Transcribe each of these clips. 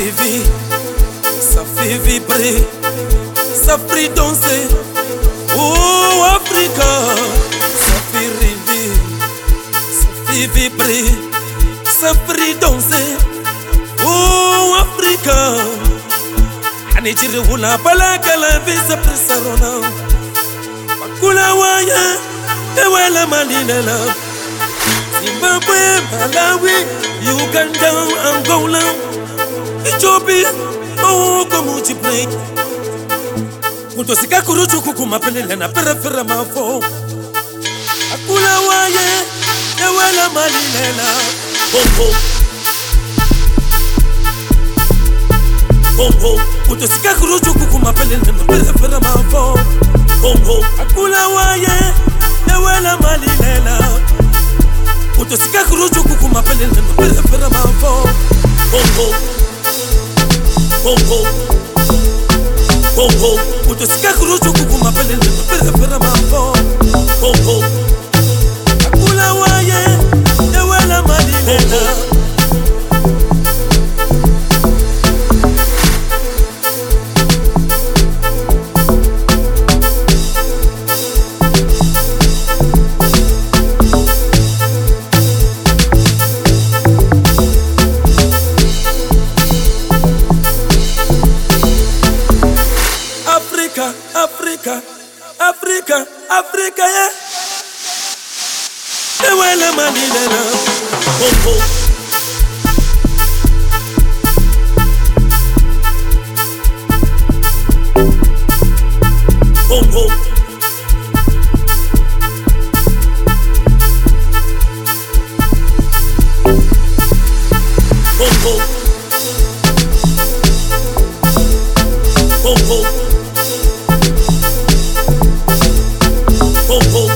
rêver, ça fait vibrer, ça fait danser. Oh Africa, ça fait rêver, ça fait vibrer, ça fait danser. Oh Africa, anijiri hula balakala visa presarona, makula waya ewela malilela. Zimbabwe, Malawi, Uganda, Angola, Ethiopia, oh como te play. Kuto sika kuruchu kukuma pelele na perefera mafo. Akula waye, ewela malilela. Bongo, bongo. Kuto sika kuruchu kukuma pelele na perefera mafo. Bongo, akula waye, ewela malilela. Utosika kuruchu kukuma pelele na perefera mafo. Bongo, bongo, bongo. Utosika kuruchu kukuma pelele na perefera mafo. Bongo, akula waye, ewela malilela. Africa, Africa, Africa, yeah. Ewela malilela. Bongo, bongo, bongo, bongo. Bongo,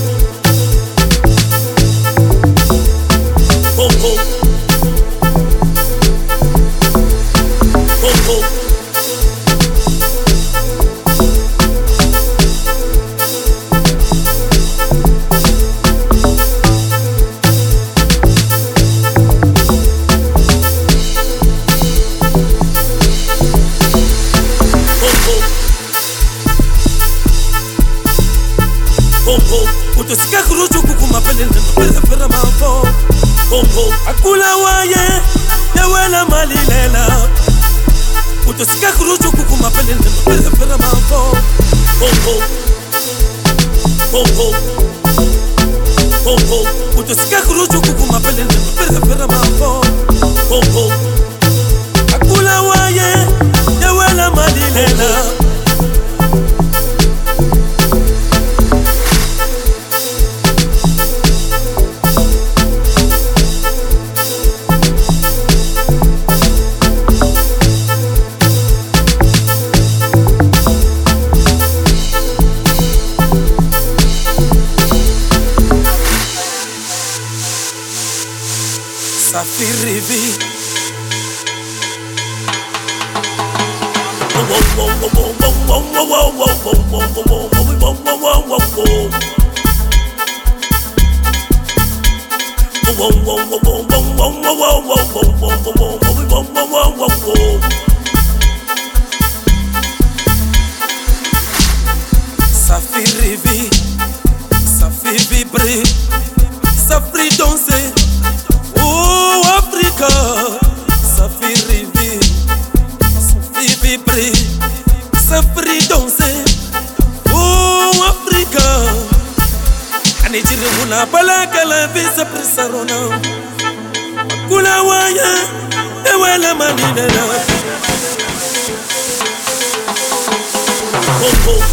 bongo, bongo. Bongo, utosika kuruchu kukuma pelele na perefera mafo. Bongo, akula waye, ewela malilela. Utosika kuruchu kukuma pelele na perefera mafo. Bongo, bongo, bongo. Utosika kuruchu kukuma pelele na perefera mafo. Bongo, akula waye, ewela malilela. Ça fait rêver. Ça fait rêver, ça fait vibrer, ça fait danser. Oh Africa, ça fait rêver, ça fait vibrer, ça fait danser. Oh Africa, anijiri hula balakala visa presarona, makula waya ewela malilela. Bongo,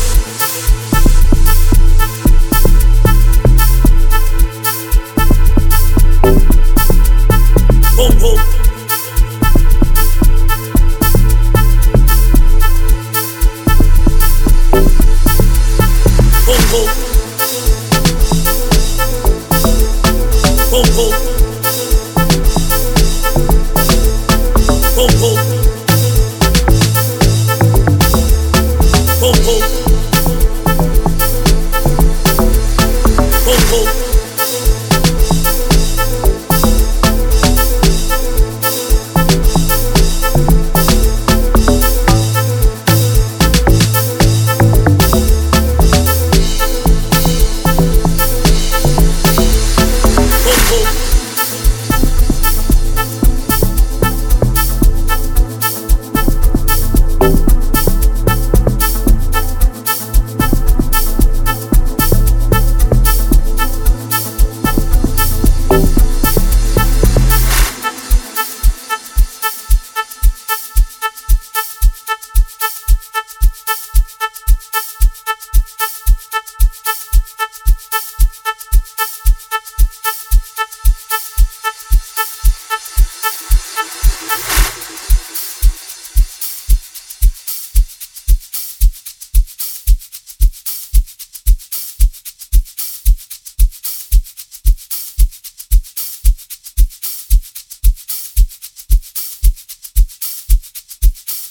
bongo, bongo, bongo.